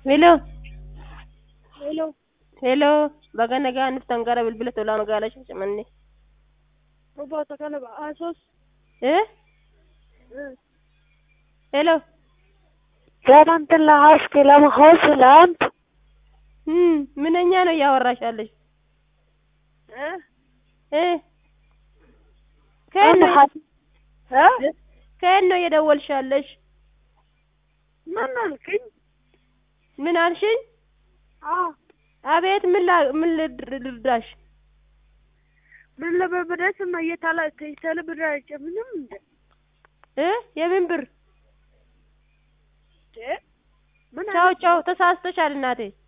Hello, Hello. hello. Baga nagaan nuftan gara bilbila tolaa magaalaa Shaashamannee. Roboota kana ba'aasos. Eh? Hello. Seventh last kilam Housland. ምንኛ ነው እያወራሽ ያለሽ? ከየት ነው እየደወልሽ ያለሽ? ምን አልከኝ? ምን አልሽኝ? አቤት ምን ልርዳሽ? ምን ለበብረስ ማየታላ ተሰለብራጭ ምንም እንደ የምን ብር? ምን ቻው ተሳስተሻል እናቴ።